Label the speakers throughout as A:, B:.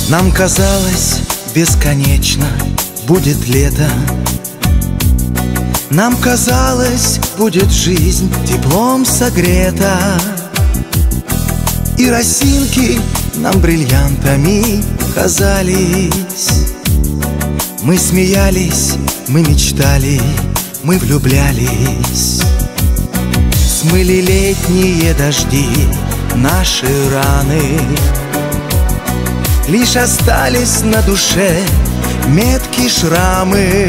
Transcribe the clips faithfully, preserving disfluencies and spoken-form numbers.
A: Нам казалось, бесконечно будет лето. Нам казалось, будет жизнь теплом согрета. И росинки нам бриллиантами казались. Мы смеялись, мы мечтали, мы влюблялись. Смыли летние дожди наши раны. Лишь остались на душе метки шрамы.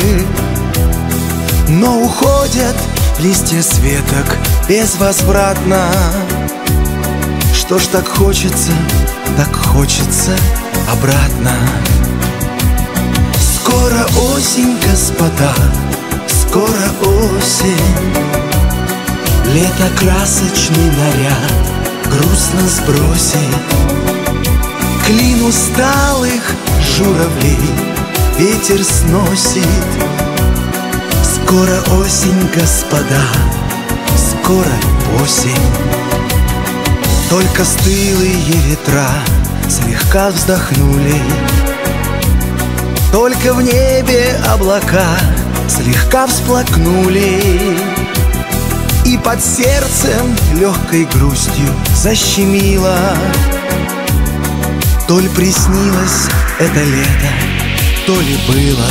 A: Но уходят листья с веток безвозвратно. Что ж так хочется, так хочется обратно. Скоро осень, господа, скоро осень. Лето красочный наряд грустно сбросит. Клин усталых журавлей ветер сносит. Скоро осень, господа, скоро осень. Только стылые ветра слегка вздохнули. Только в небе облака слегка всплакнули. И под сердцем легкой грустью защемило. То ли приснилось это лето, то ли было.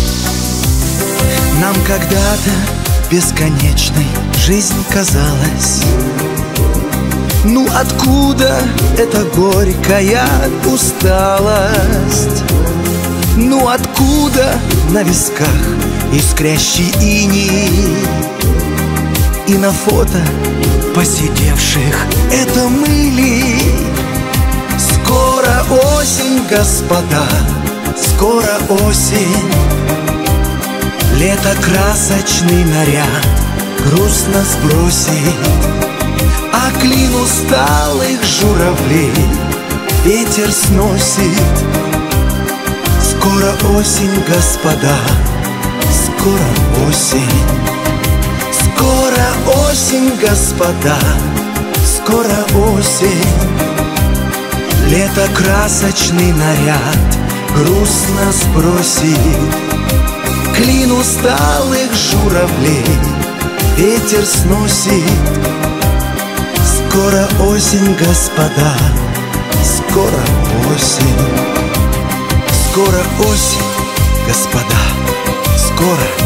A: Нам когда-то бесконечной жизнь казалась. Ну откуда эта горькая усталость? Ну откуда на висках искрящий иней? И на фото посидевших это мы ли? Скоро осень, господа, скоро осень. Лето красочный наряд грустно сбросит. А клин усталых журавлей ветер сносит. Скоро осень, господа, скоро осень. Скоро осень, господа, скоро осень. Лето красочный наряд грустно сбросит. Клин усталых журавлей ветер сносит. Скоро осень, господа, скоро осень. Скоро осень, господа, скоро